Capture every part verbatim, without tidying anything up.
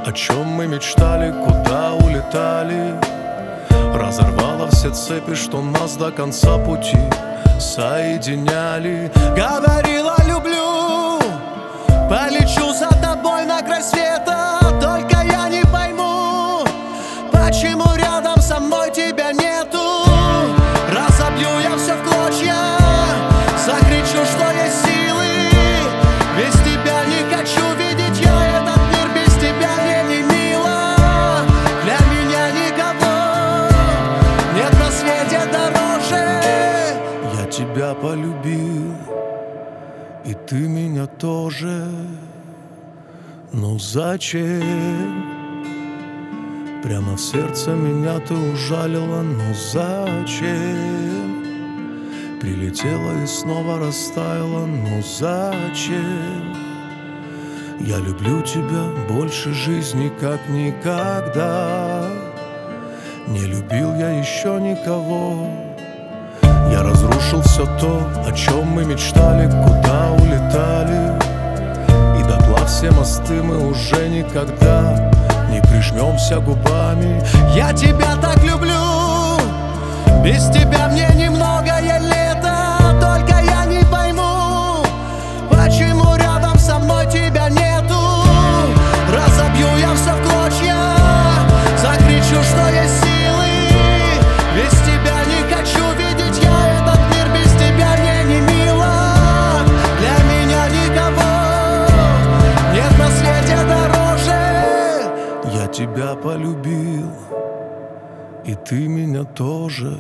о чем мы мечтали, куда улетали. Разорвало все цепи, что нас до конца пути соединяли. Говорила люблю, полечу за тобой на край света. Только я не пойму, почему рядом со мной тебя нету. Разобью я все в клочья, закричу, что есть силы. Без тебя не хочу видеть я этот мир, без тебя мне не мило. Для меня никого нет на свете дороже. Я тебя полюбил, и ты меня тоже. Ну зачем? Прямо в сердце меня ты ужалила. Ну зачем? Прилетела и снова растаяла. Ну зачем? Я люблю тебя больше жизни, как никогда. Не любил я еще никого. Я разрушил все то, о чем мы мечтали, куда улетали. И дотла все мосты мы уже никогда не прижмемся губами. Я тебя так люблю, без тебя мне немногое лето. Только я не пойму, почему рядом со мной тебя нету. Разобью я все в клочья, закричу, что есть силы. Без тебя не хочу видеть я этот мир, без тебя мне не мило. Для меня никого нет на свете дороже. Я тебя полюбил, и ты меня тоже.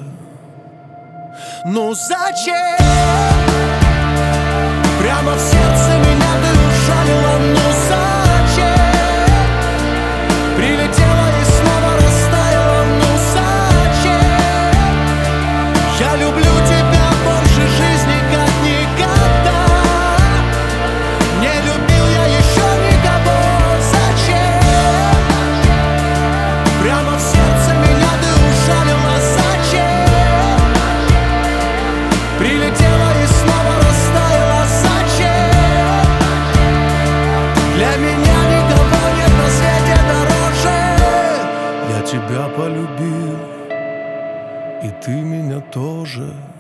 Ну зачем? Прямо в сердце меня ты ужалила. Ну зачем? Прилетела и снова растаяла. Ну зачем? Я люблю тебя больше жизни, как никогда. Не любил я еще никого. Зачем? Прямо в сердце меня ты ужалила. Зачем? Прилетела и снова растаяла. Зачем? Для меня никого нет на свете дороже. Я тебя полюбил, и ты меня тоже.